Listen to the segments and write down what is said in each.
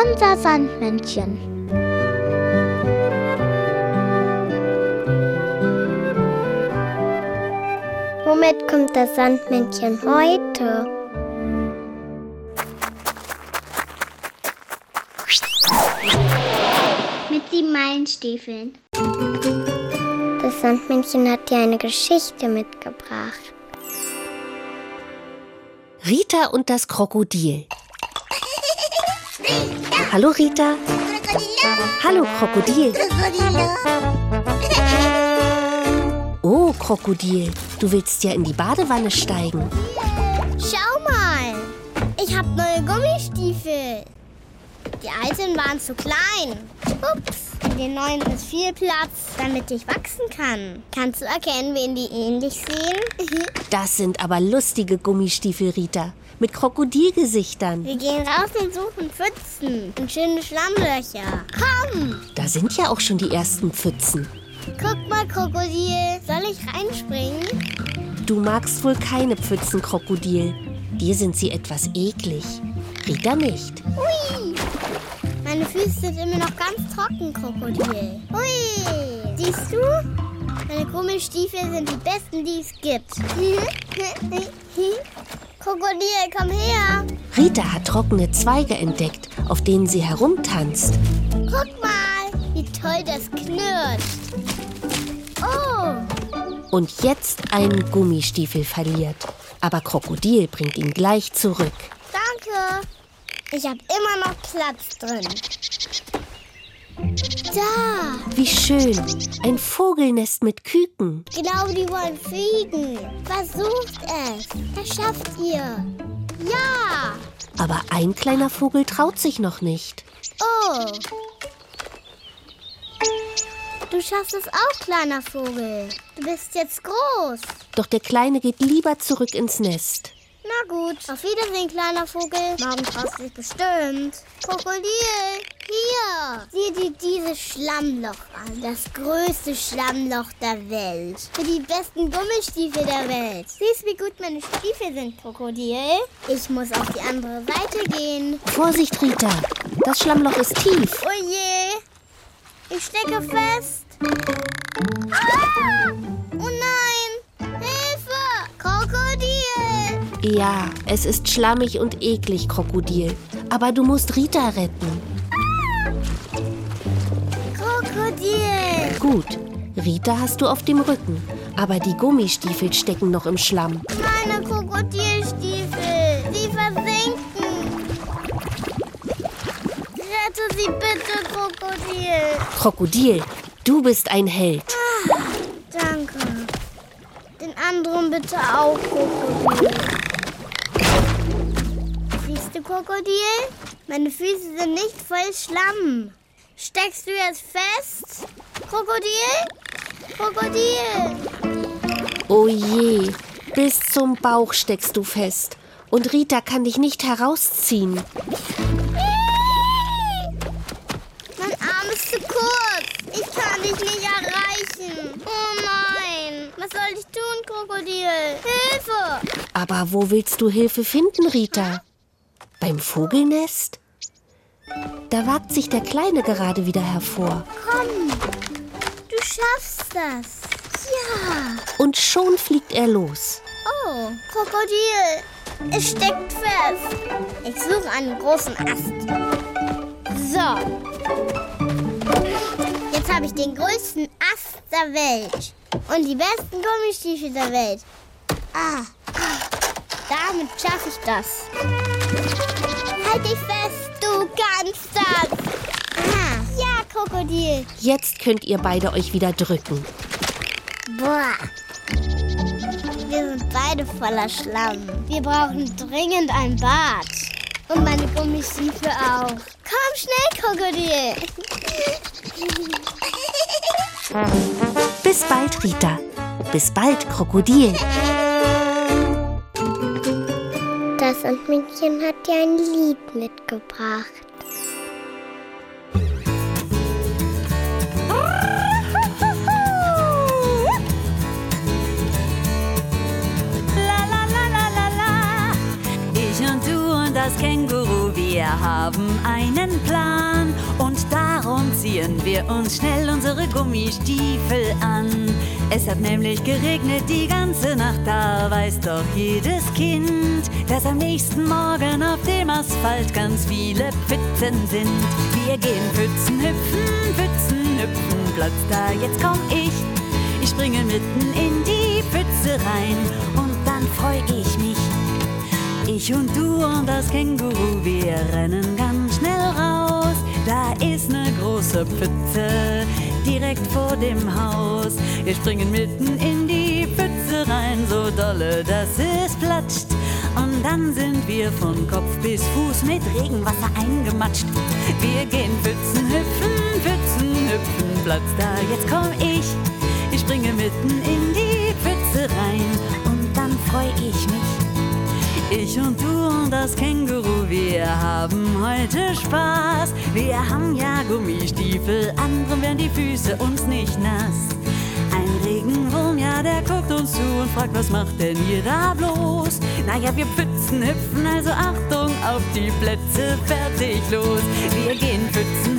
unser Sandmännchen. Womit kommt das Sandmännchen heute? Mit 7 Meilenstiefeln. Das Sandmännchen hat dir eine Geschichte mitgebracht. Rita und das Krokodil. Hallo Rita. Hallo Krokodil. Oh Krokodil, du willst ja in die Badewanne steigen. Schau mal, ich habe neue Gummistiefel. Die alten waren zu klein. Ups, in den neuen ist viel Platz, damit ich wachsen kann. Kannst du erkennen, wen die ähnlich sehen? Das sind aber lustige Gummistiefel, Rita. Mit Krokodilgesichtern. Wir gehen raus und suchen Pfützen und schöne Schlammlöcher. Komm! Da sind ja auch schon die ersten Pfützen. Guck mal, Krokodil. Soll ich reinspringen? Du magst wohl keine Pfützen, Krokodil. Dir sind sie etwas eklig. Rita nicht. Hui! Meine Füße sind immer noch ganz trocken, Krokodil. Hui! Siehst du? Meine Gummistiefel sind die besten, die es gibt. Krokodil, komm her! Rita hat trockene Zweige entdeckt, auf denen sie herumtanzt. Guck mal, wie toll das knirscht. Oh! Und jetzt einen Gummistiefel verliert. Aber Krokodil bringt ihn gleich zurück. Danke. Ich habe immer noch Platz drin. Da! Wie schön. Ein Vogelnest mit Küken. Ich glaube, die wollen fliegen. Versucht es. Das schafft ihr. Ja! Aber ein kleiner Vogel traut sich noch nicht. Oh! Du schaffst es auch, kleiner Vogel. Du bist jetzt groß. Doch der Kleine geht lieber zurück ins Nest. Na gut. Auf Wiedersehen, kleiner Vogel. Morgen traust du dich bestimmt. Krokodil, hier. Sieh dir dieses Schlammloch an. Das größte Schlammloch der Welt. Für die besten Gummistiefel der Welt. Siehst, wie gut meine Stiefel sind, Krokodil? Ich muss auf die andere Seite gehen. Vorsicht, Rita. Das Schlammloch ist tief. Oh je. Ich stecke fest. Ah! Oh nein. Hilfe. Krokodil. Ja, es ist schlammig und eklig, Krokodil. Aber du musst Rita retten. Krokodil! Gut, Rita hast du auf dem Rücken. Aber die Gummistiefel stecken noch im Schlamm. Meine Krokodilstiefel! Sie versinken! Rette sie bitte, Krokodil! Krokodil, du bist ein Held. Danke. Den anderen bitte auch, Krokodil. Siehst du, Krokodil? Meine Füße sind nicht voll Schlamm. Steckst du jetzt fest? Krokodil? Krokodil! Oh je, bis zum Bauch steckst du fest. Und Rita kann dich nicht herausziehen. Mein Arm ist zu kurz. Ich kann dich nicht erreichen. Oh nein. Was soll ich tun, Krokodil? Hilfe! Aber wo willst du Hilfe finden, Rita? Beim Vogelnest? Da wagt sich der Kleine gerade wieder hervor. Komm, du schaffst das. Ja. Und schon fliegt er los. Oh, Krokodil, es steckt fest. Ich suche einen großen Ast. So. Jetzt habe ich den größten Ast der Welt. Und die besten Gummistiefel der Welt. Damit schaffe ich das. Halt dich fest, du kannst das. Ja, Krokodil. Jetzt könnt ihr beide euch wieder drücken. Boah. Wir sind beide voller Schlamm. Wir brauchen dringend ein Bad. Und meine Gummistiefel auch. Komm schnell, Krokodil. Bis bald, Rita. Bis bald, Krokodil. Das Sandmännchen hat dir ein Lied mitgebracht. Ich und du und das Känguru, wir Wir haben einen Plan und darum ziehen wir uns schnell unsere Gummistiefel an. Es hat nämlich geregnet die ganze Nacht, da weiß doch jedes Kind, dass am nächsten Morgen auf dem Asphalt ganz viele Pfützen sind. Wir gehen Pfützen hüpfen, Platz da, jetzt komm ich. Ich springe mitten in die Pfütze rein und dann freu ich mich. Ich und du und das Känguru, wir rennen ganz schnell raus. Da ist ne große Pfütze direkt vor dem Haus. Wir springen mitten in die Pfütze rein, so dolle, dass es platscht. Und dann sind wir von Kopf bis Fuß mit Regenwasser eingematscht. Wir gehen Pfützen hüpfen, Platz da, jetzt komm ich. Ich springe mitten in die Pfütze rein und dann freu ich mich. Ich und du und das Känguru, wir haben heute Spaß. Wir haben ja Gummistiefel an, drum werden die Füße uns nicht nass. Ein Regenwurm, ja, der guckt uns zu und fragt, was macht denn ihr da bloß? Naja, wir Pfützen hüpfen, also Achtung auf die Plätze, fertig, los. Wir gehen Pfützen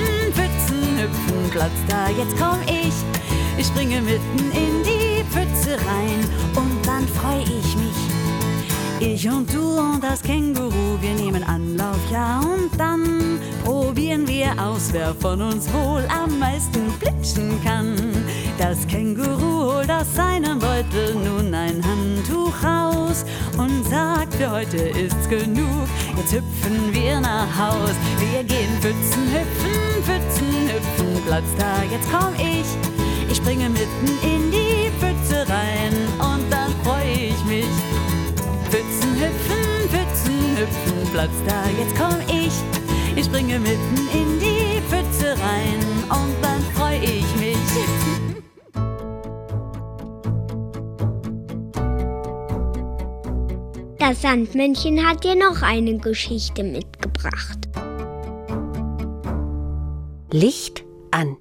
hüpfen, Platz da, jetzt komm ich. Ich springe mitten in die Pfütze rein und dann freu ich mich. Ich und du und das Känguru, wir nehmen Anlauf, ja, und dann probieren wir aus, wer von uns wohl am meisten plitschen kann. Das Känguru holt aus seinem Beutel nun ein Handtuch raus und sagt, für heute ist's genug, jetzt hüpfen wir nach Haus. Wir gehen Pfützen hüpfen, Platz da, jetzt komm ich. Ich springe mitten in die Pfütze rein und dann freu ich mich. Pfützen hüpfen, Platz da, jetzt komm ich. Ich springe mitten in die Pfütze rein und dann freu ich mich. Das Sandmännchen hat dir noch eine Geschichte mitgebracht. Licht an.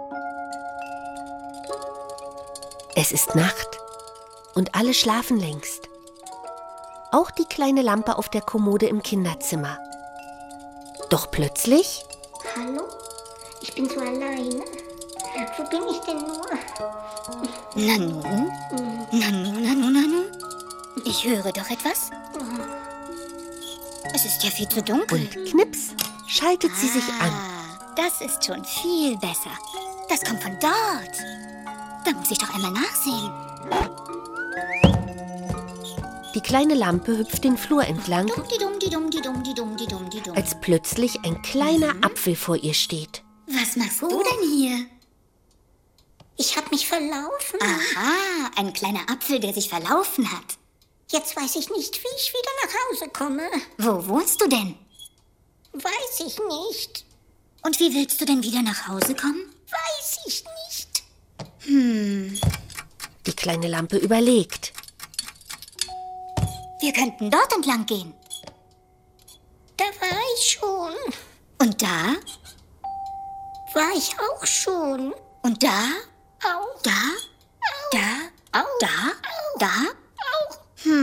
Es ist Nacht und alle schlafen längst. Auch die kleine Lampe auf der Kommode im Kinderzimmer. Doch plötzlich... Hallo? Ich bin so alleine. Wo bin ich denn nur? Nanu? Ich höre doch etwas. Es ist ja viel zu dunkel. Und knips schaltet sie sich an. Das ist schon viel besser. Das kommt von dort. Da muss ich doch einmal nachsehen. Die kleine Lampe hüpft den Flur entlang, Dumm. als plötzlich ein kleiner Apfel vor ihr steht. Was machst du denn hier? Ich hab mich verlaufen. Aha, ein kleiner Apfel, der sich verlaufen hat. Jetzt weiß ich nicht, wie ich wieder nach Hause komme. Wo wohnst du denn? Weiß ich nicht. Und wie willst du denn wieder nach Hause kommen? Weiß ich nicht. Die kleine Lampe überlegt. Wir könnten dort entlang gehen. Da war ich schon. Und da? War ich auch schon. Und da? Auch. Da? Da? Auch. Da? Da? Auch.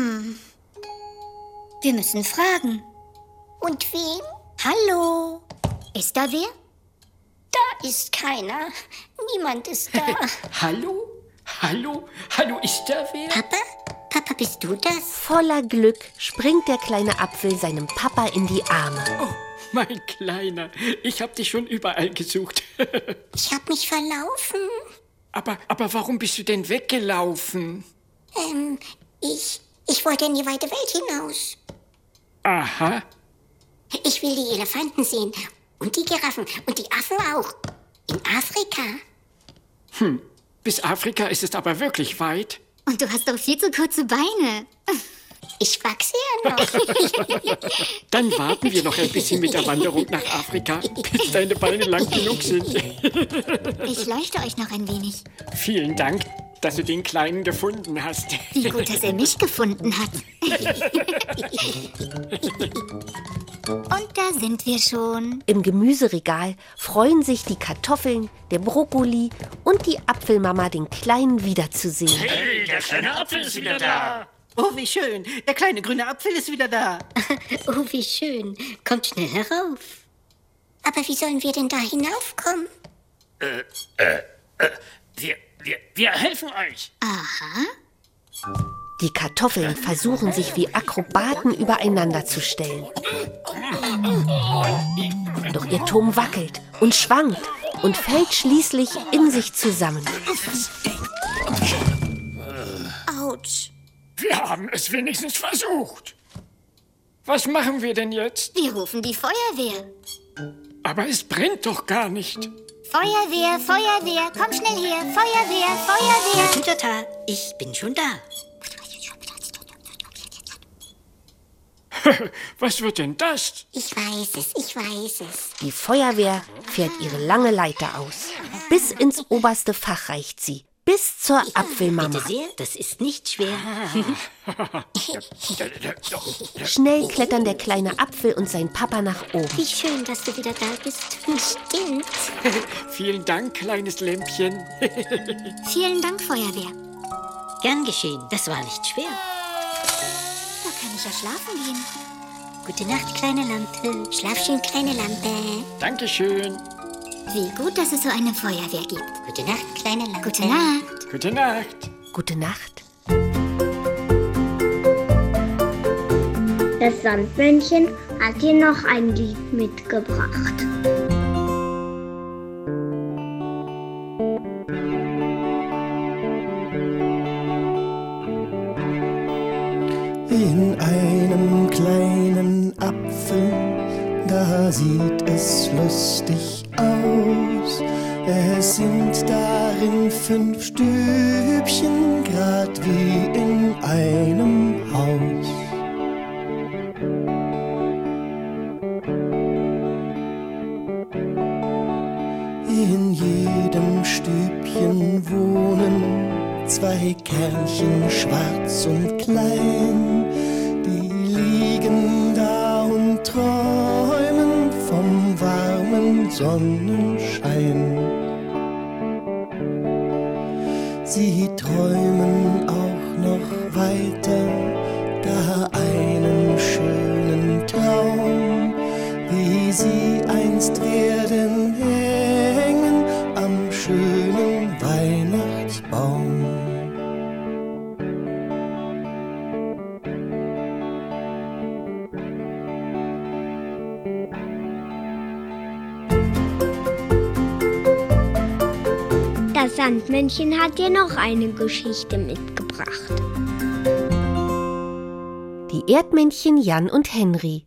Wir müssen fragen. Und wen? Hallo? Ist da wer? Da ist keiner. Niemand ist da. Hallo? Ist da wer? Papa? Papa, bist du das? Voller Glück springt der kleine Apfel seinem Papa in die Arme. Oh, mein Kleiner, ich hab dich schon überall gesucht. Ich hab mich verlaufen. Aber warum bist du denn weggelaufen? Ich wollte in die weite Welt hinaus. Aha. Ich will die Elefanten sehen. Und die Giraffen. Und die Affen auch. In Afrika. Bis Afrika ist es aber wirklich weit. Und du hast doch viel zu kurze Beine. Ich wachse ja noch. Dann warten wir noch ein bisschen mit der Wanderung nach Afrika, bis deine Beine lang genug sind. Ich leuchte euch noch ein wenig. Vielen Dank, dass du den Kleinen gefunden hast. Wie gut, dass er mich gefunden hat. Und da sind wir schon. Im Gemüseregal freuen sich die Kartoffeln, der Brokkoli und die Apfelmama, den Kleinen wiederzusehen. Hey, der kleine Apfel ist wieder da. Oh, wie schön. Der kleine grüne Apfel ist wieder da. Oh, wie schön. Kommt schnell herauf. Aber wie sollen wir denn da hinaufkommen? Wir helfen euch. Aha. Die Kartoffeln versuchen sich wie Akrobaten übereinander zu stellen. Doch ihr Turm wackelt und schwankt und fällt schließlich in sich zusammen. Autsch. Wir haben es wenigstens versucht. Was machen wir denn jetzt? Wir rufen die Feuerwehr. Aber es brennt doch gar nicht. Feuerwehr, Feuerwehr, komm schnell her. Feuerwehr, Feuerwehr. Tütata, ich bin schon da. Was wird denn das? Ich weiß es. Die Feuerwehr fährt ihre lange Leiter aus. Bis ins oberste Fach reicht sie. Bis zur Apfelmama. Bitte sehr, das ist nicht schwer. Schnell klettern der kleine Apfel und sein Papa nach oben. Wie schön, dass du wieder da bist. Stimmt. Vielen Dank, kleines Lämpchen. Vielen Dank, Feuerwehr. Gern geschehen, das war nicht schwer. Da kann ich ja schlafen gehen. Gute Nacht, kleine Lampe. Schlaf schön, kleine Lampe. Dankeschön. Wie gut, dass es so eine Feuerwehr gibt. Gute Nacht, kleine Lampe. Gute Nacht. Gute Nacht. Gute Nacht. Das Sandmännchen hat dir noch ein Lied mitgebracht. In einem kleinen Apfel, da sieht es lustig aus. Es sind darin 5 Stübchen, grad wie in einem Haus. In jedem Stübchen wohnen 2 Kernchen, schwarz und klein. Die liegen da und träumen vom warmen Sonnenschein. Sie träumen auch noch weiter, da einen schönen Traum, wie sie einst werden hängen am schönen Weihnachtsbaum. Das Sandmännchen hat dir noch eine Geschichte mitgebracht. Die Erdmännchen Jan und Henry.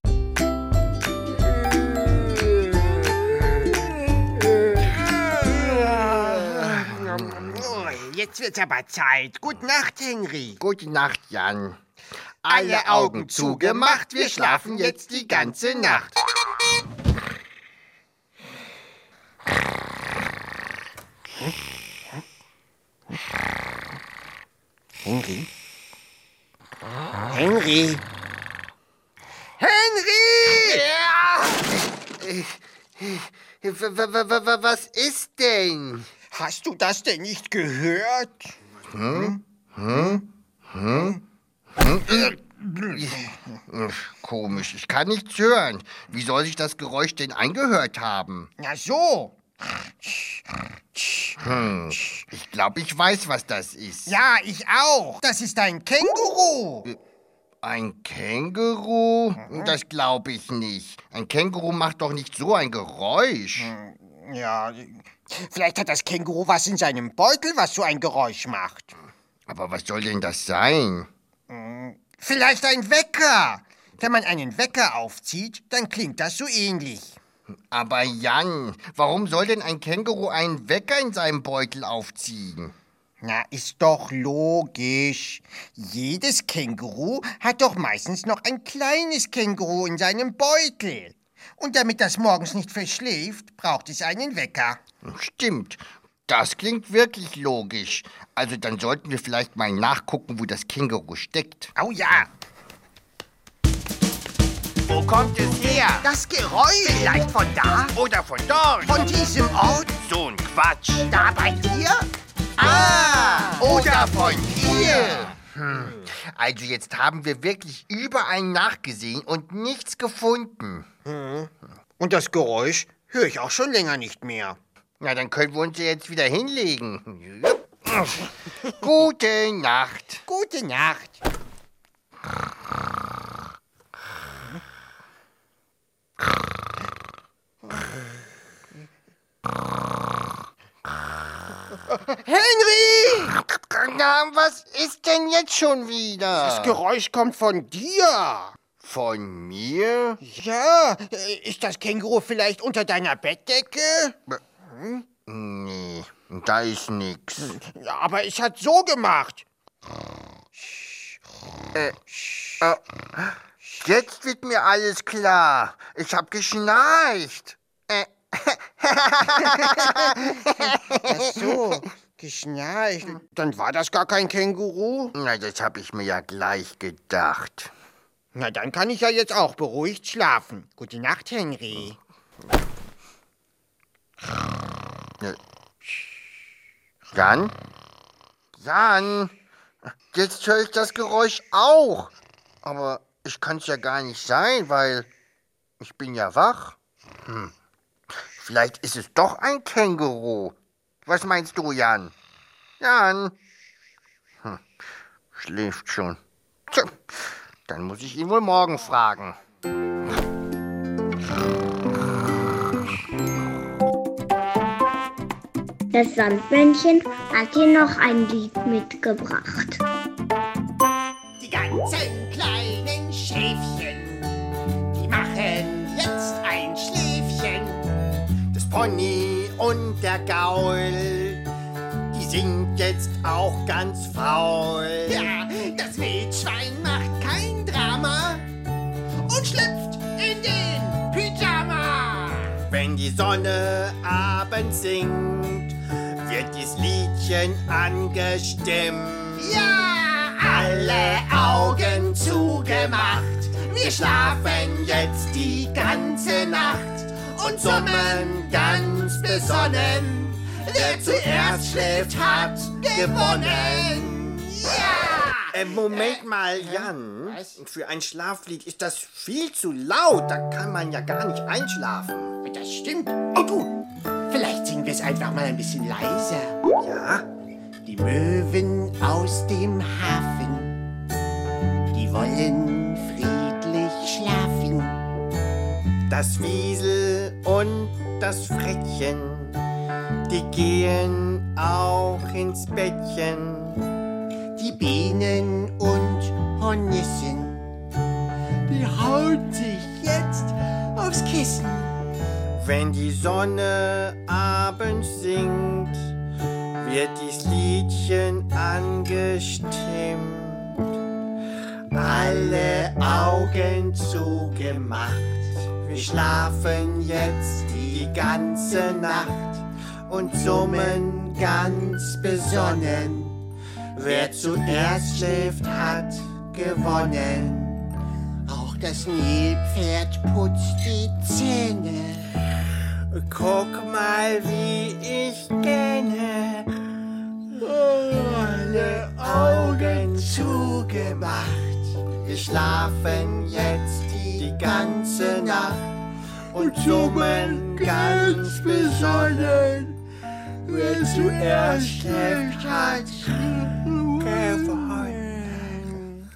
Jetzt wird's aber Zeit. Gute Nacht, Henry. Gute Nacht, Jan. Alle Augen zugemacht, wir schlafen jetzt die ganze Nacht. Henry? Henry? Ja! Was ist denn? Hast du das denn nicht gehört? Komisch, ich kann nichts hören. Wie soll sich das Geräusch denn angehört haben? Na so. Ich glaube, ich weiß, was das ist. Ja, ich auch. Das ist ein Känguru. Ein Känguru? Das glaube ich nicht. Ein Känguru macht doch nicht so ein Geräusch. Ja, vielleicht hat das Känguru was in seinem Beutel, was so ein Geräusch macht. Aber was soll denn das sein? Vielleicht ein Wecker. Wenn man einen Wecker aufzieht, dann klingt das so ähnlich. Aber Jan, warum soll denn ein Känguru einen Wecker in seinem Beutel aufziehen? Na, ist doch logisch. Jedes Känguru hat doch meistens noch ein kleines Känguru in seinem Beutel. Und damit das morgens nicht verschläft, braucht es einen Wecker. Stimmt. Das klingt wirklich logisch. Also dann sollten wir vielleicht mal nachgucken, wo das Känguru steckt. Oh ja. Wo kommt es her? Das Geräusch. Vielleicht von da? Oder von dort? Von diesem Ort? So ein Quatsch. Da bei dir? Oder von hier. Also jetzt haben wir wirklich überall nachgesehen und nichts gefunden. Und das Geräusch höre ich auch schon länger nicht mehr. Na, dann können wir uns ja jetzt wieder hinlegen. Gute Nacht. Gute Nacht. Henry! Na, was ist denn jetzt schon wieder? Das Geräusch kommt von dir. Von mir? Ja, ist das Känguru vielleicht unter deiner Bettdecke? Nee, da ist nix. Ja, aber es hat so gemacht. Jetzt wird mir alles klar. Ich hab geschnarcht. Ach so, geschnarcht. Dann war das gar kein Känguru? Na, das hab ich mir ja gleich gedacht. Na, dann kann ich ja jetzt auch beruhigt schlafen. Gute Nacht, Henry. Jan? Jan? Jetzt höre ich das Geräusch auch. Aber ich kann's ja gar nicht sein, weil ich bin ja wach. Vielleicht ist es doch ein Känguru. Was meinst du, Jan? Jan? Schläft schon. Tja, dann muss ich ihn wohl morgen fragen. Das Sandmännchen hat hier noch ein Lied mitgebracht. Die ganzen kleinen Schäfchen, die machen jetzt ein Schläfchen. Das Pony und der Gaul, die sind jetzt auch ganz faul. Ja, das Wildschwein macht kein Drama und schlüpft in den Pyjama. Wenn die Sonne abends singt, wird dieses Liedchen angestimmt. Ja, alle Augen zugemacht. Wir schlafen jetzt die ganze Nacht und summen ganz besonnen. Wer zuerst schläft, hat gewonnen. Ja! Moment mal, Jan. Für ein Schlaflied ist das viel zu laut. Da kann man ja gar nicht einschlafen. Das stimmt. Oh du, vielleicht singen wir es einfach mal ein bisschen leiser. Ja? Die Möwen aus dem Hafen, die wollen friedlich schlafen. Das Wiesel und das Frettchen, die gehen auch ins Bettchen. Die Bienen und Hornissen, die hauen sich jetzt aufs Kissen. Wenn die Sonne abends singt, wird dies Liedchen angestimmt. Alle Augen zugemacht, wir schlafen jetzt die ganze Nacht und summen ganz besonnen. Wer zuerst schläft, hat gewonnen. Auch das Nilpferd putzt die Zähne. Guck mal, wie ich gähne. Alle Augen zugemacht. Wir schlafen jetzt die ganze Nacht und summen ganz besonnen. Wer zuerst schläft, hat gewonnen.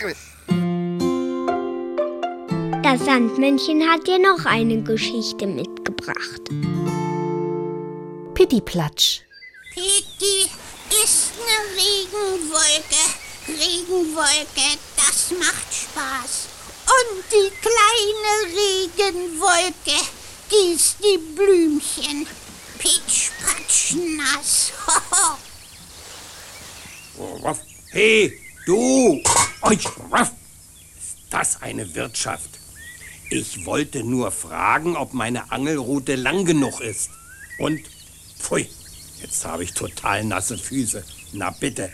Das Sandmännchen hat dir noch eine Geschichte mitgebracht. Pittiplatsch. Pitti ist eine Regenwolke. Regenwolke, das macht Spaß. Und die kleine Regenwolke gießt die Blümchen. Pitsch, patsch, nass. Hey, du! Ist das eine Wirtschaft? Ich wollte nur fragen, ob meine Angelrute lang genug ist. Und, pfui, jetzt habe ich total nasse Füße. Na bitte.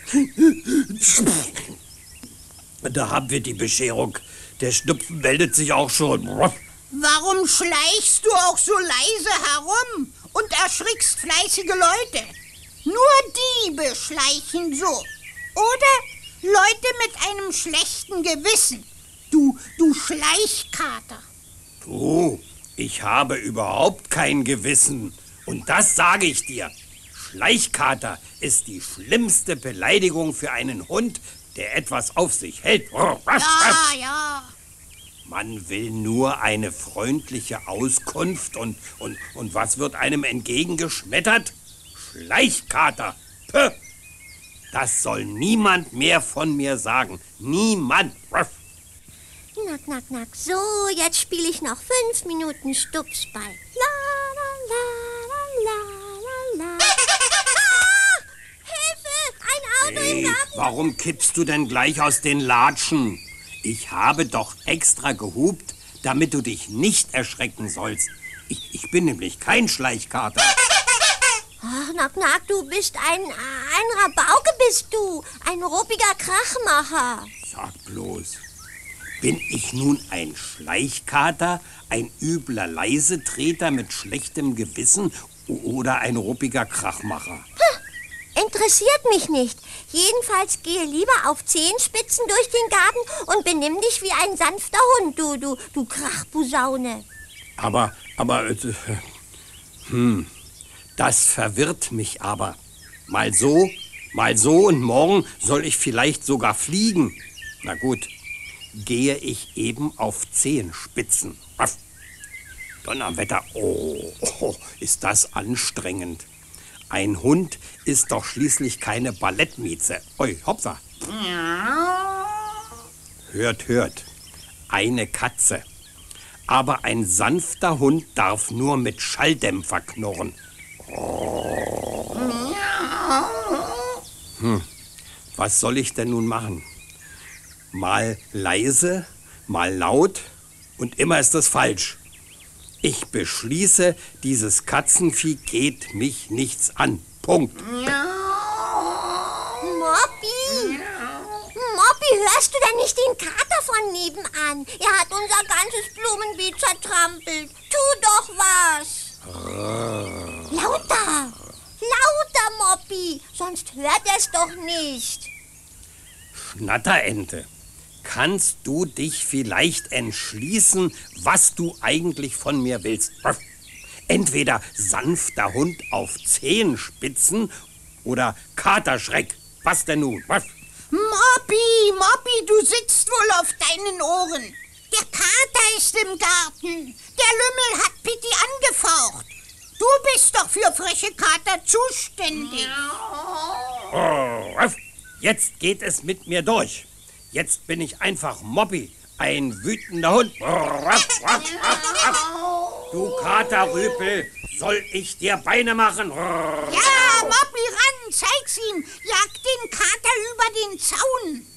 Da haben wir die Bescherung. Der Schnupfen meldet sich auch schon. Warum schleichst du auch so leise herum und erschrickst fleißige Leute? Nur Diebe schleichen so. Oder Leute mit einem schlechten Gewissen. Du Schleichkater. Du, ich habe überhaupt kein Gewissen. Und das sage ich dir. Schleichkater ist die schlimmste Beleidigung für einen Hund, der etwas auf sich hält. Ja. Man will nur eine freundliche Auskunft und was wird einem entgegengeschmettert? Schleichkater. Puh. Das soll niemand mehr von mir sagen. Niemand. Knack, knack, knack. So, jetzt spiele ich noch 5 Minuten Stupsball. La, la, la, la, la, la. Ah! Hilfe! Ein Auto im Hey, Garten! warum kippst du denn gleich aus den Latschen? Ich habe doch extra gehupt, damit du dich nicht erschrecken sollst. Ich bin nämlich kein Schleichkater. Ach, Knack, Knack, du bist ein Rabauke bist du. Ein ruppiger Krachmacher. Sag bloß, bin ich nun ein Schleichkater, ein übler Leisetreter mit schlechtem Gewissen oder ein ruppiger Krachmacher? Interessiert mich nicht. Jedenfalls gehe lieber auf Zehenspitzen durch den Garten und benimm dich wie ein sanfter Hund, du Krachposaune. Aber, das verwirrt mich aber. Mal so und morgen soll ich vielleicht sogar fliegen. Na gut, gehe ich eben auf Zehenspitzen. Donnerwetter, oh, ist das anstrengend. Ein Hund ist doch schließlich keine Ballettmieze. Oi, hopsa. Hört, eine Katze. Aber ein sanfter Hund darf nur mit Schalldämpfer knurren. Was soll ich denn nun machen? Mal leise, mal laut und immer ist das falsch. Ich beschließe, dieses Katzenvieh geht mich nichts an. Punkt. Moppi! Moppi, hörst du denn nicht den Kater von nebenan? Er hat unser ganzes Blumenbeet zertrampelt. Tu doch was! Lauter! Lauter, Moppi! Sonst hört er's doch nicht. Schnatterente, kannst du dich vielleicht entschließen, was du eigentlich von mir willst? Entweder sanfter Hund auf Zehenspitzen oder Katerschreck. Was denn nun? Moppi, du sitzt wohl auf deinen Ohren. Der Kater ist im Garten. Der Lümmel hat Pitti angefaucht. Du bist doch für freche Kater zuständig. Jetzt geht es mit mir durch. Jetzt bin ich einfach Moppi, ein wütender Hund. Du Katerrüpel, soll ich dir Beine machen? Ja, Moppi, ran, zeig's ihm. Jag den Kater über den Zaun.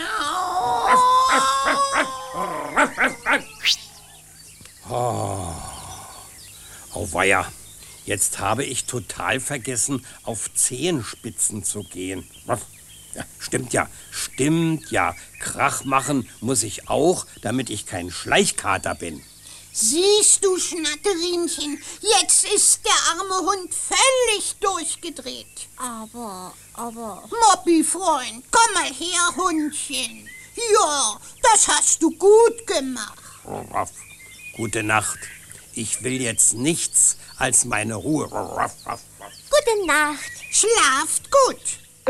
Auweia, jetzt habe ich total vergessen, auf Zehenspitzen zu gehen. Ja, stimmt ja. Krach machen muss ich auch, damit ich kein Schleichkater bin. Siehst du, Schnatterinchen, jetzt ist der arme Hund völlig durchgedreht. Aber... Moppi, Freund, komm mal her, Hundchen. Ja, das hast du gut gemacht. Gute Nacht. Ich will jetzt nichts als meine Ruhe. Gute Nacht. Schlaft gut.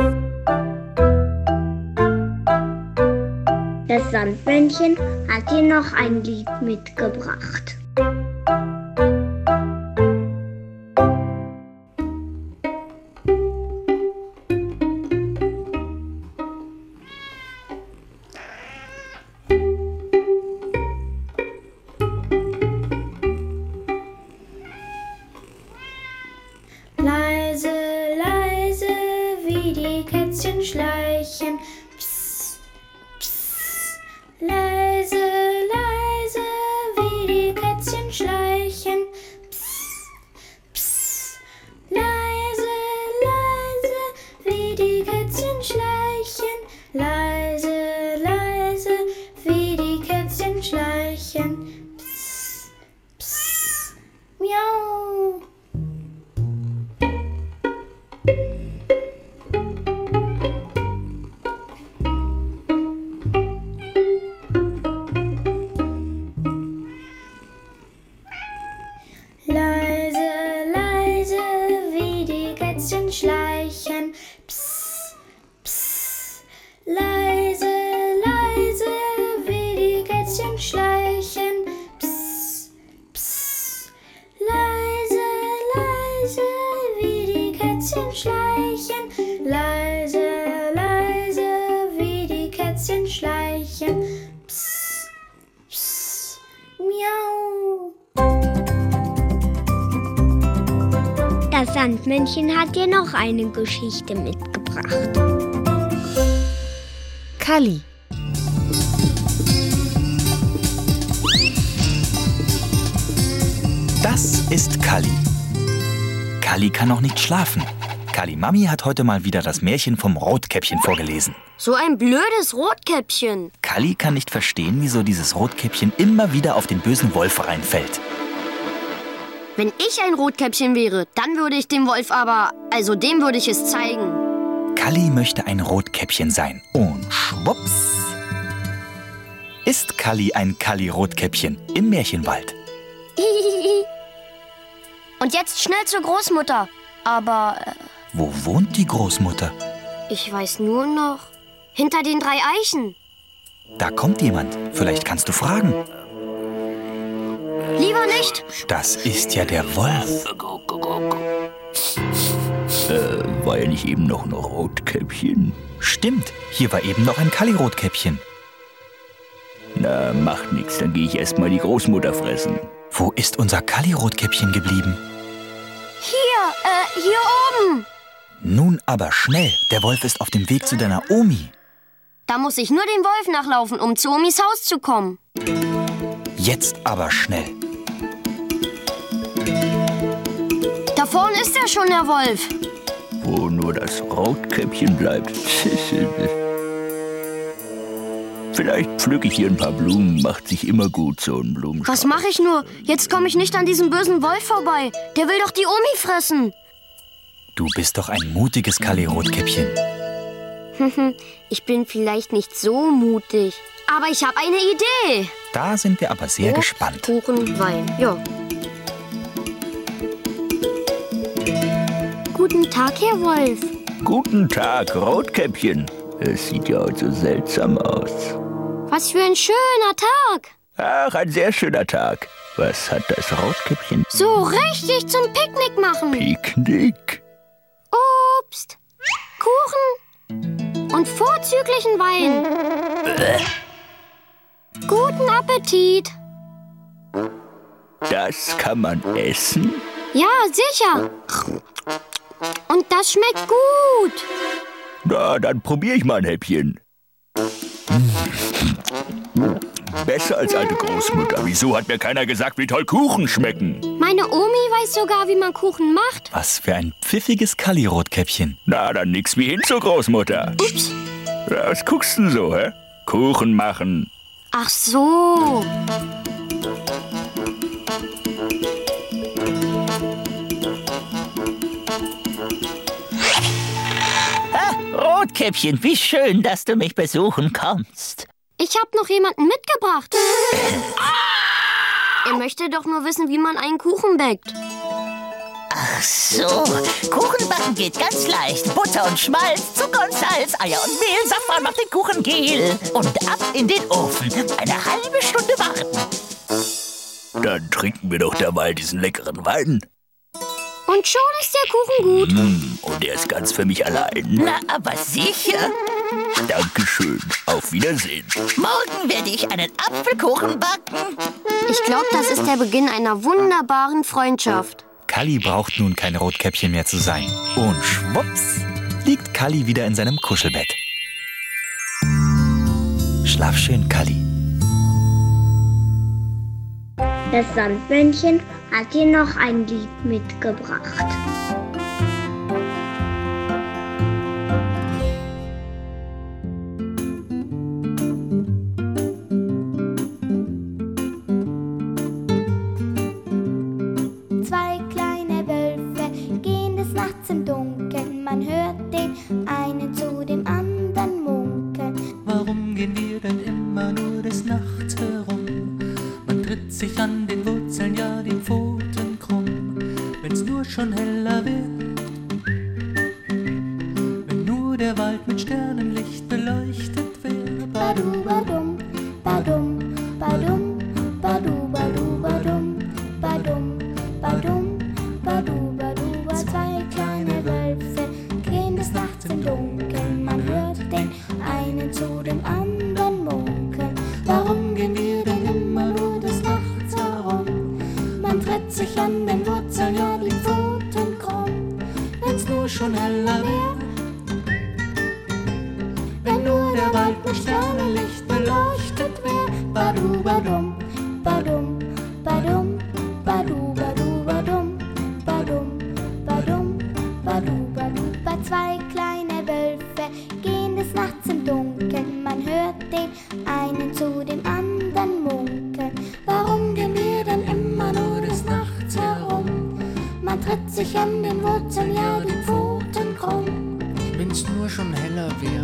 Das Sandmännchen hat dir noch ein Lied mitgebracht. Leise, leise, wie die Kätzchen schleichen. Psst, psst. Leise, leise, wie die Kätzchen Kätzchen schleichen. Psst, psst. Leise, leise, wie die Kätzchen schleichen. Leise, leise, wie die Kätzchen schleichen. Psst, psst, miau. Das Sandmännchen hat dir noch eine Geschichte mitgebracht. Kalli. Das ist Kalli. Kalli kann noch nicht schlafen. Kalli Mami hat heute mal wieder das Märchen vom Rotkäppchen vorgelesen. So ein blödes Rotkäppchen. Kalli kann nicht verstehen, wieso dieses Rotkäppchen immer wieder auf den bösen Wolf reinfällt. Wenn ich ein Rotkäppchen wäre, dann würde ich dem Wolf dem würde ich es zeigen. Kalli möchte ein Rotkäppchen sein. Und schwupps ist Kalli ein Kalli-Rotkäppchen im Märchenwald. Und jetzt schnell zur Großmutter. Aber... Wo wohnt die Großmutter? Ich weiß nur noch. Hinter den 3 Eichen. Da kommt jemand. Vielleicht kannst du fragen. Lieber nicht. Das ist ja der Wolf. War ja nicht eben noch ein Rotkäppchen? Stimmt, hier war eben noch ein Kalli-Rotkäppchen. Na, macht nix, dann gehe ich erst mal die Großmutter fressen. Wo ist unser Kalli-Rotkäppchen geblieben? Hier oben. Nun aber schnell, der Wolf ist auf dem Weg zu deiner Omi. Da muss ich nur dem Wolf nachlaufen, um zu Omis Haus zu kommen. Jetzt aber schnell. Da vorne ist ja schon der Wolf. Wo nur das Rotkäppchen bleibt. Vielleicht pflücke ich hier ein paar Blumen, macht sich immer gut, so ein Blumenstrauß. Was mache ich nur? Jetzt komme ich nicht an diesem bösen Wolf vorbei. Der will doch die Omi fressen. Du bist doch ein mutiges Kalli-Rotkäppchen. Ich bin vielleicht nicht so mutig, aber ich habe eine Idee. Da sind wir aber sehr gespannt. Kuchen, Wein, ja. Guten Tag, Herr Wolf. Guten Tag, Rotkäppchen. Es sieht ja heute so seltsam aus. Was für ein schöner Tag. Ach, ein sehr schöner Tag. Was hat das Rotkäppchen? So richtig zum Picknick machen. Picknick? Obst, Kuchen und vorzüglichen Wein. Guten Appetit. Das kann man essen? Ja, sicher. Und das schmeckt gut. Na, dann probiere ich mal ein Häppchen. Besser als alte Großmutter. Wieso hat mir keiner gesagt, wie toll Kuchen schmecken? Meine Omi weiß sogar, wie man Kuchen macht. Was für ein pfiffiges Kalli-Rotkäppchen. Na, dann nix wie hin zur Großmutter. Ups. Was guckst du so, hä? Kuchen machen. Ach so. Rotkäppchen, wie schön, dass du mich besuchen kommst. Ich habe noch jemanden mitgebracht. Er möchte doch nur wissen, wie man einen Kuchen backt. Ach so, Kuchenbacken geht ganz leicht. Butter und Schmalz, Zucker und Salz, Eier und Mehl, Safran macht den Kuchen gel. Und ab in den Ofen. Eine halbe Stunde warten. Dann trinken wir doch dabei diesen leckeren Wein. Und schon ist der Kuchen gut. Und der ist ganz für mich allein. Na, aber sicher. Dankeschön. Auf Wiedersehen. Morgen werde ich einen Apfelkuchen backen. Ich glaube, das ist der Beginn einer wunderbaren Freundschaft. Kalli braucht nun kein Rotkäppchen mehr zu sein. Und schwupps liegt Kalli wieder in seinem Kuschelbett. Schlaf schön, Kalli. Das Sandmännchen hat dir noch ein Lied mitgebracht. Zwei kleine Wölfe gehen des Nachts im Dunkeln. Man hört den einen zu dem anderen munkeln. Warum gehen wir denn immer nur des Nachts herum? Man tritt sich an den Wurzeln, ja die Pfoten krumm. Wenn's nur schon heller wird, wenn nur der Wald mit Sternenlicht beleuchtet wird. Badu badum, badum, sich an den Wurzeln ja die Pfoten krumm. Wenn's nur schon heller wär, wenn nur der Wald mit Sternenlicht beleuchtet wär. Badu, badum, badum, badum, badu, badu, badum, badum, badum, badu, badu. Bei zwei kleine Wölfe gehen des Nachts im Dunkeln. Man hört den einen zu dem anderen munkeln. Warum gehen wir denn immer nur des Nachts herum? Man tritt sich an den Wurzeln ja die Pfoten krumm. Wenn's nur schon heller wär,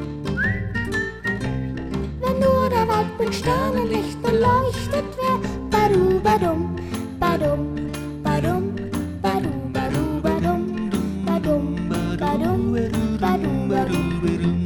wenn nur der Wald mit Sternenlicht beleuchtet wär. Badu, badum, badum, badum, badu, badu, badum, badum, badum, badu, badum.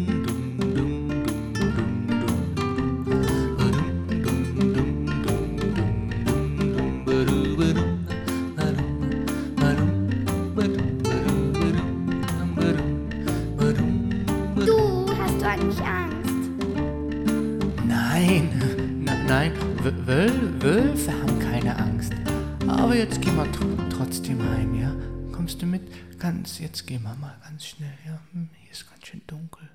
Wölfe haben keine Angst. Aber jetzt gehen wir trotzdem heim, ja? Kommst du mit? Jetzt gehen wir mal ganz schnell, ja? Hier ist ganz schön dunkel.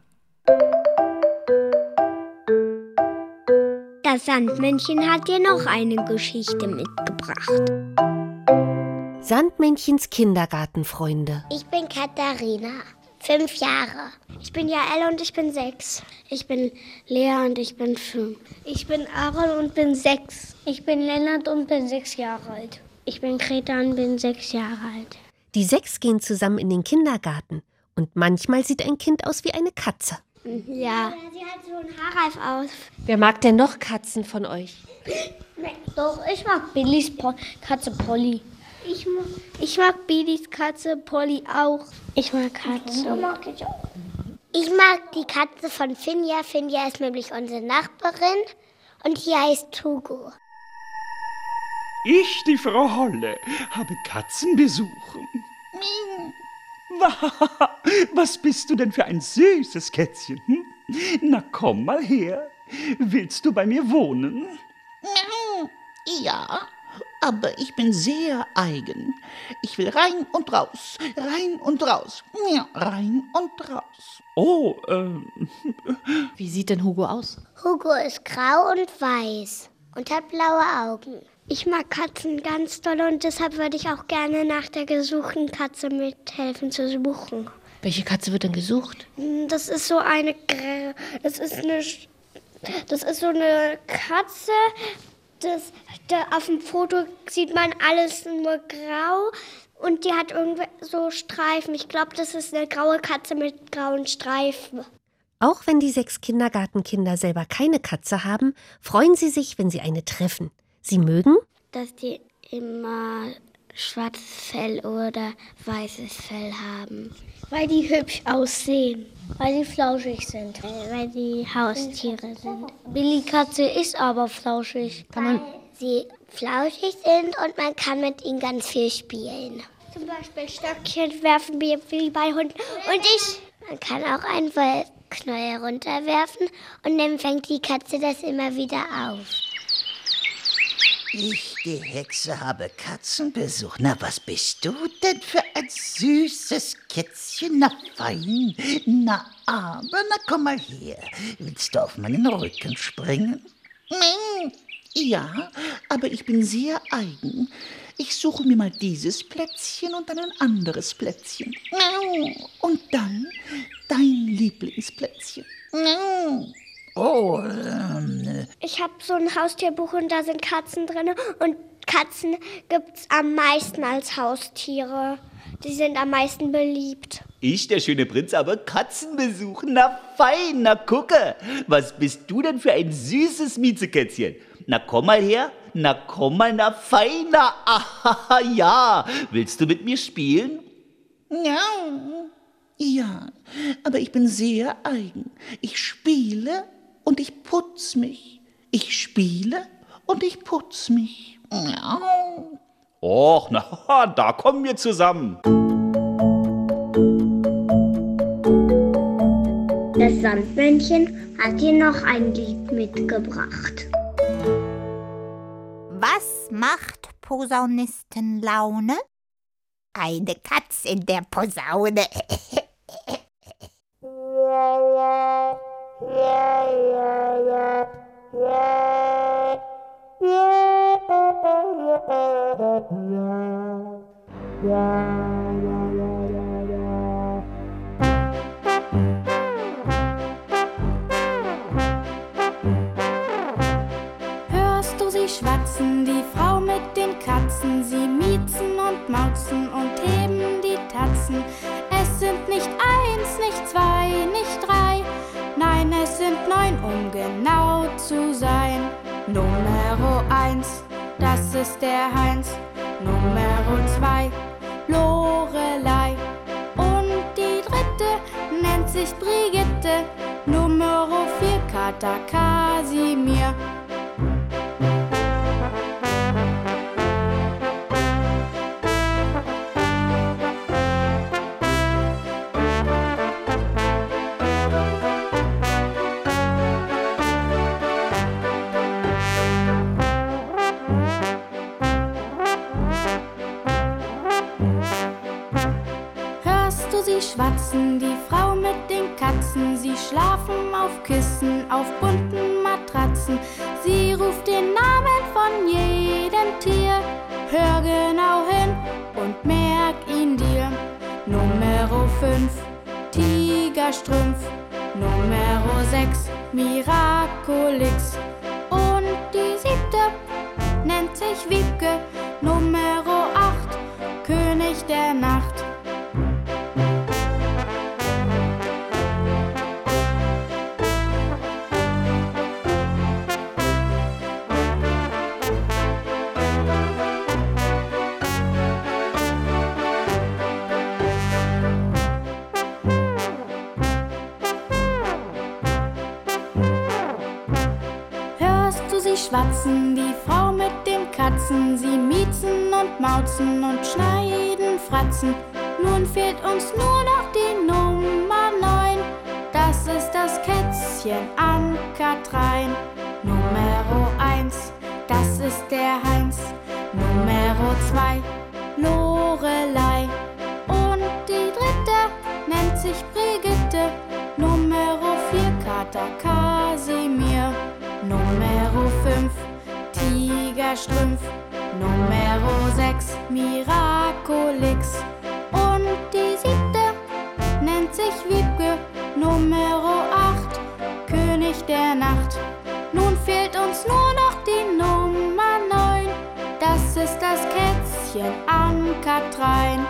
Das Sandmännchen hat dir noch eine Geschichte mitgebracht. Sandmännchens Kindergartenfreunde. Ich bin Katharina, 5 Jahre. Ich bin Jael und ich bin 6. Ich bin Lea und ich bin 5. Ich bin Aaron und bin 6. Ich bin Lennart und bin 6 Jahre alt. Ich bin Greta und bin 6 Jahre alt. Die 6 gehen zusammen in den Kindergarten. Und manchmal sieht ein Kind aus wie eine Katze. Ja. Sie hat so ein Haarreif aus. Wer mag denn noch Katzen von euch? Doch, ich mag Billys Katze Polly. Ich mag Billys Katze Polly auch. Ich mag Katzen. Ich mag die Katze von Finja. Finja ist nämlich unsere Nachbarin und die heißt Hugo. Ich, die Frau Holle, habe Katzenbesuch. Was bist du denn für ein süßes Kätzchen? Na, komm mal her. Willst du bei mir wohnen? Ja, aber ich bin sehr eigen. Ich will rein und raus, rein und raus, ja, rein und raus. Oh, Wie sieht denn Hugo aus? Hugo ist grau und weiß und hat blaue Augen. Ich mag Katzen ganz doll und deshalb würde ich auch gerne nach der gesuchten Katze mithelfen zu suchen. Welche Katze wird denn gesucht? Das ist so eine Katze. Auf dem Foto sieht man alles nur grau und die hat irgendwie so Streifen. Ich glaube, das ist eine graue Katze mit grauen Streifen. Auch wenn die 6 Kindergartenkinder selber keine Katze haben, freuen sie sich, wenn sie eine treffen. Sie mögen, dass die immer schwarzes Fell oder weißes Fell haben. Weil die hübsch aussehen. Weil die flauschig sind. Weil die Haustiere sind. Billy Katze ist aber flauschig. Weil sie flauschig sind und man kann mit ihnen ganz viel spielen. Zum Beispiel Stöckchen werfen wie bei Hunden. Man kann auch einen Wollknäuel runterwerfen und dann fängt die Katze das immer wieder auf. Ich, die Hexe, habe Katzenbesuch. Na, was bist du denn für ein süßes Kätzchen? Na, fein. Na, aber, na, komm mal her. Willst du auf meinen Rücken springen? Ja, aber ich bin sehr eigen. Ich suche mir mal dieses Plätzchen und dann ein anderes Plätzchen. Und dann dein Lieblingsplätzchen. Oh, Ich habe so ein Haustierbuch und da sind Katzen drin und Katzen gibt's am meisten als Haustiere. Die sind am meisten beliebt. Ich, der schöne Prinz, aber Katzenbesuch. Na fein, na gucke. Was bist du denn für ein süßes Miezekätzchen? Na komm mal her. Na komm mal, na fein, na aha, ja. Willst du mit mir spielen? Ja, aber ich bin sehr eigen. Ich spiele und ich putz mich. Ich spiele und ich putz mich. Och, na, da kommen wir zusammen. Das Sandmännchen hat dir noch ein Lied mitgebracht. Was macht Posaunistenlaune? Eine Katz in der Posaune. Hörst du sie schwatzen, die Frau mit den Katzen? Sie miezen und mauzen und heben die Tatzen. Es sind nicht 1, nicht 2, nicht 3, nein, es sind 9, um genau zu sein. Numero 1, das ist der Heinz. Numero 2, Lorelei. Und die dritte nennt sich Brigitte. Numero 4, Kater Kasimir. Sie schwatzen, die Frau mit den Katzen. Sie schlafen auf Kissen, auf bunten Matratzen. Sie ruft den Namen von jedem Tier. Hör genau hin und merk ihn dir. Numero 5, Tigerstrumpf. Numero 6, Miraculix. Und die 7. nennt sich Wiebke. Numero 8, König der Nacht. Schwatzen, die Frau mit den Katzen. Sie miezen und mauzen und schneiden Fratzen. Nun fehlt uns nur noch die Nummer 9. Das ist das Kätzchen Ann-Kathrein. Numero 1, das ist der Heinz. Numero 2, Lorelei. Und die dritte nennt sich Brigitte. Numero 4, Kater Kasimir. Numero 5, Tigerstrumpf. Numero 6, Miraculix. Und die 7. nennt sich Wiebke. Numero 8, König der Nacht. Nun fehlt uns nur noch die Nummer 9. Das ist das Kätzchen Ann-Kathrein.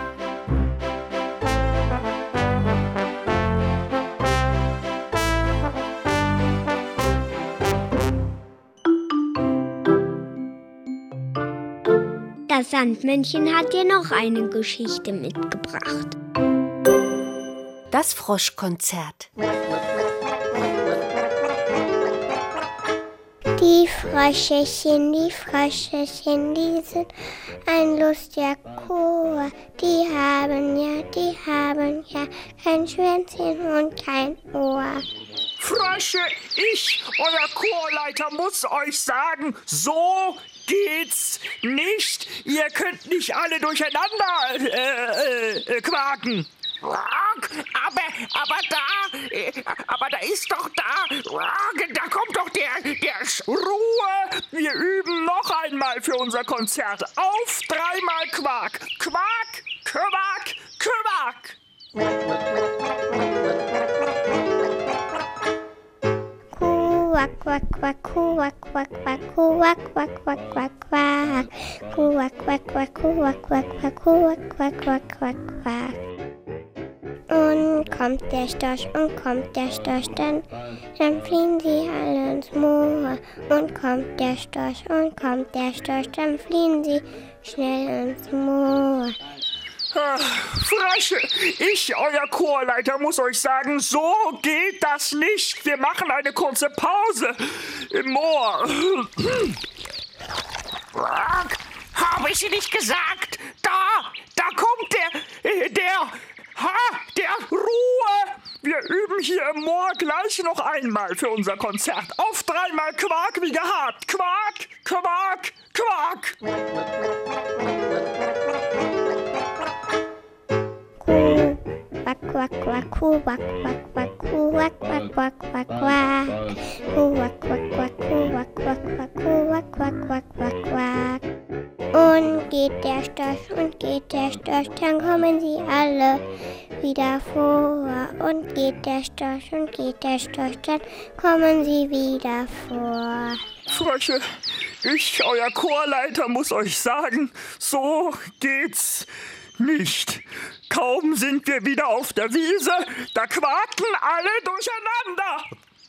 Das Sandmännchen hat dir noch eine Geschichte mitgebracht. Das Froschkonzert. Die Fröschechen, die sind ein lustiger Chor. Die haben ja kein Schwänzchen und kein Ohr. Frösche, ich, euer Chorleiter, muss euch sagen, so geht's nicht. Ihr könnt nicht alle durcheinander quaken. Aber da ist doch da kommt doch der Ruhe. Wir üben noch einmal für unser Konzert. Auf 3-mal Quak. Quak, Quak, Quak. Quack, quack, quack, quack, quack, quack, quack, quack, quack, quack, quack. Quack, quack, quack, quack, quack, quack, quack, quack, quack, quack, quack. Und kommt der Storch, dann fliehen sie alle ins Moor. Und kommt der Storch, dann fliehen sie schnell ins Moor. Frösche, ich, euer Chorleiter, muss euch sagen, so geht das nicht. Wir machen eine kurze Pause im Moor. Habe ich nicht gesagt? Da kommt der Ruhe. Wir üben hier im Moor gleich noch einmal für unser Konzert. Auf 3-mal Quak wie gehabt. Quak, Quak, Quak. Kuh, wack, wack, Kuh, wack, wack, wack, wack, wack. Kuh, wack, wack, wack, Kuh, wack, wack, wack, Kuh, wack, wack, wack, wack, wack. Und geht der Storch, dann kommen sie alle wieder vor. Und geht der Storch, dann kommen sie wieder vor. Frösche, ich, euer Chorleiter, muss euch sagen, so geht's nicht. Kaum sind wir wieder auf der Wiese, da quaken alle durcheinander.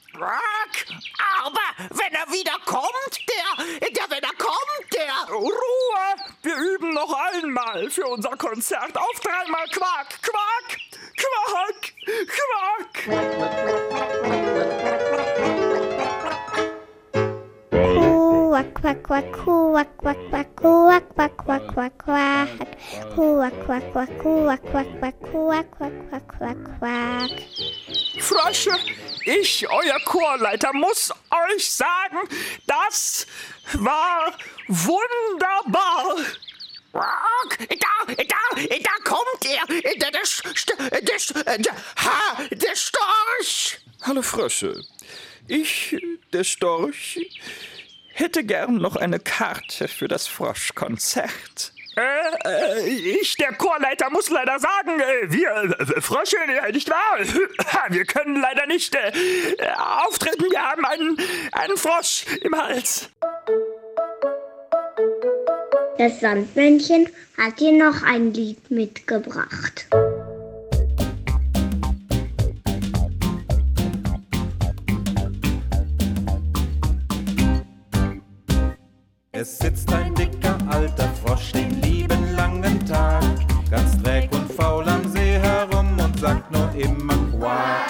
Aber wenn er wieder kommt, der... Ruhe! Wir üben noch einmal für unser Konzert auf 3-mal Quack, Quack, Quack, Quack. Kuh, wack, wack, wack, Kuh, wack, wack, wack, Kuh, wack, wack, wack, wack, quack. Kuh, wack, wack, wack, Kuh, wack, wack, wack, Kuh, wack, wack, wack, wack, quack. Frösche, ich, euer Chorleiter, muss euch sagen, das war wunderbar. Da kommt er, der Storch. Hallo Frösche, ich, der Storch, hätte gern noch eine Karte für das Froschkonzert. Ich, der Chorleiter, muss leider sagen, wir Frösche, nicht wahr? Wir können leider nicht auftreten. Wir haben einen Frosch im Hals. Das Sandmännchen hat dir noch ein Lied mitgebracht. Es sitzt ein dicker alter Frosch den lieben langen Tag, ganz träg und faul am See herum und sagt nur immer Quack.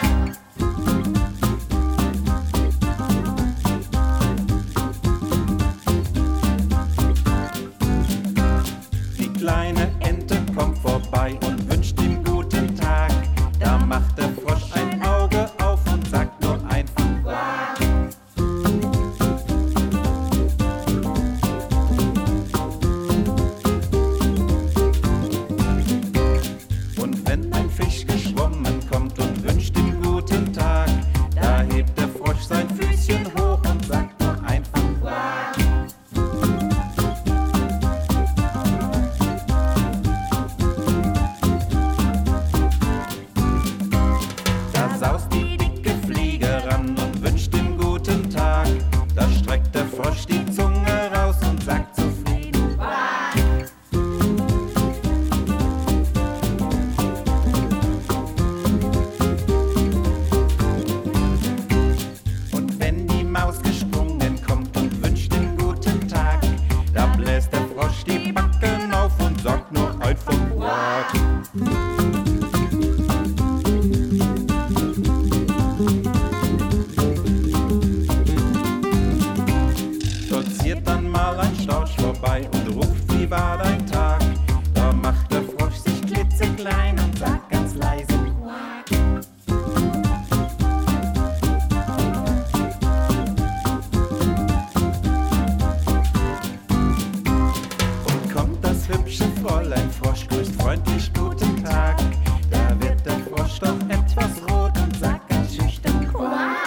Die kleine Ente kommt vorbei und wünscht ihm guten Tag. Da macht der Frosch ein Auge auf und sagt nur einfach Quack. Und wenn ein Fisch geschwommen kommt und wünscht ihm guten Tag, da hebt der Frosch sein Füßchen hoch und sagt nur einfach Quack. Da saust die dicke Fliege ran und wünscht ihm guten Tag. Da streckt der Frosch die Zunge raus und sagt zufrieden Quack. Und wenn die Maus gesprungen kommt und wünscht ihm guten Tag, da bläst der Frosch die Backen auf und sagt nur einfach Quack. Stolziert dann mal ein Storch vorbei und ruft, wie war dein Tag? Da macht der Frosch sich klitzeklein und sagt ganz leise Quack. Und kommt das hübsche Fräulein Frosch, grüßt freundlich guten Tag. Da wird der Frosch doch etwas rot und sagt ganz schüchtern Quack.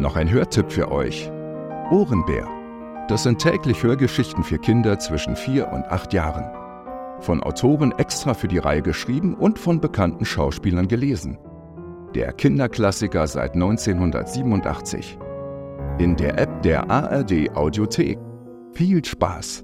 noch ein Hörtipp für euch. Ohrenbär. Das sind täglich Hörgeschichten für Kinder zwischen 4 und 8 Jahren. Von Autoren extra für die Reihe geschrieben und von bekannten Schauspielern gelesen. Der Kinderklassiker seit 1987. In der App der ARD Audiothek. Viel Spaß!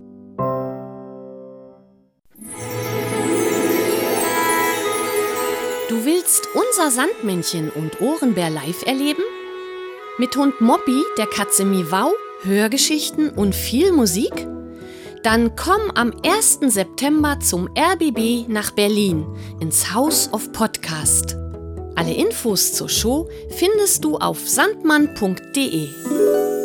Du willst unser Sandmännchen und Ohrenbär live erleben? Mit Hund Moppi, der Katze Miwau, Hörgeschichten und viel Musik? Dann komm am 1. September zum RBB nach Berlin ins House of Podcast. Alle Infos zur Show findest du auf sandmann.de.